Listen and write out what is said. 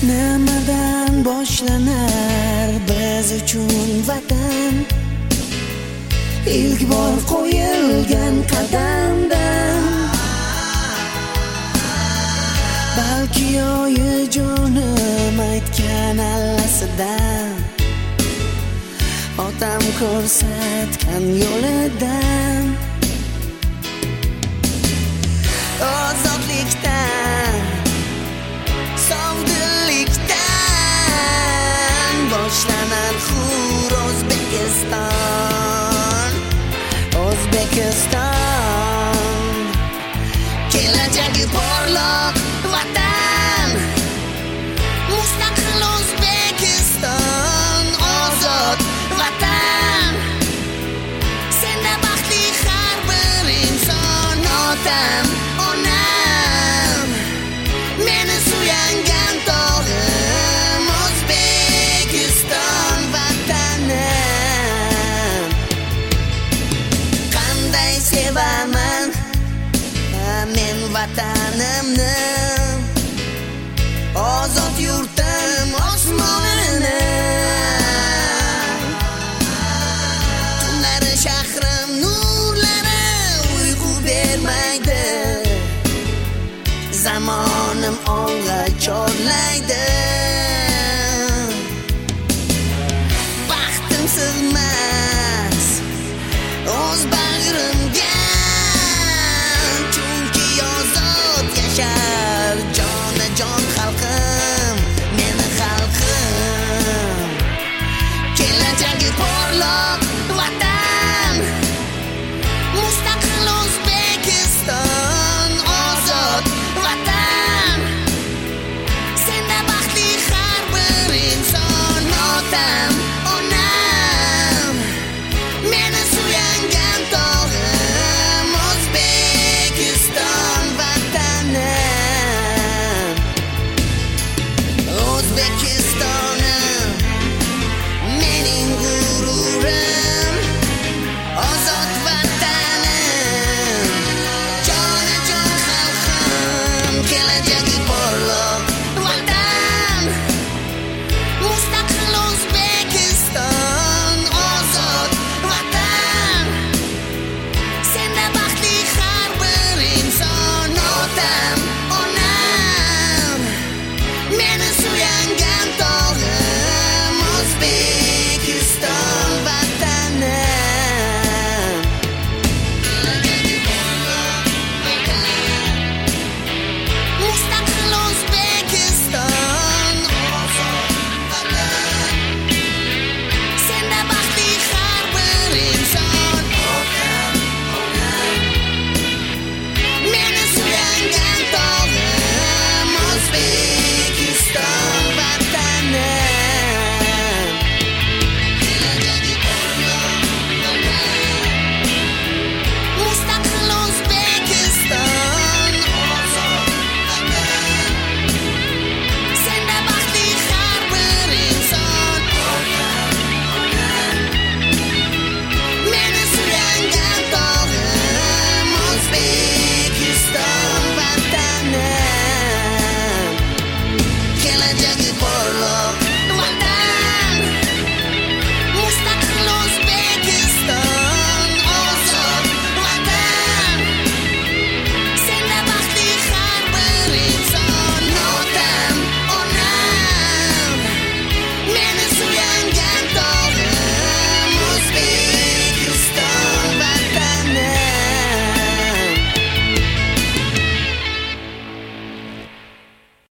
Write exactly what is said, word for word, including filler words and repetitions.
Nimadan boshlanar biz uchun vatan? İlk bor qo'yilgan qadamdan, balki oyijonim aytgan allasidan, otam ko'rsatgan yo'lidan, ozodlikdan, sovdillikdan boshlanar hur O'zbekiston. O'zbekiston kelajagi porloq vatan, mustaqil O'zbekiston, ozod vatan. Senda baxtli har bir inson, otam, onam, meni suyangan tog'im, O'zbekiston vatanim. Qanday sevaman men vatanimni, ozod yurtim osmonini. Tunlari shahrim nurlari uyqu bermaydi, zamonim olg'a chorlaydi. Baxtim sig'mas o'z bag'rimga, chunki ozod yashar jonajon xalqim, meni xalqim. Kelajagi porloq vatan, mustaqil O'zbekiston, ozod vatan. Senda baxtli har bir inson, otam, onam, meni suyangan tog'im, O'zbekiston vatanim. O'zbekistonim mening g'ururim, ozod vatanim, jonajon xalqim. Kelajagi porloq vatan, mustaqil O'zbekiston, ozod vatan. Senda baxtli har bir inson, otam, onam, meni suyangan tog'im, O'zbekiston.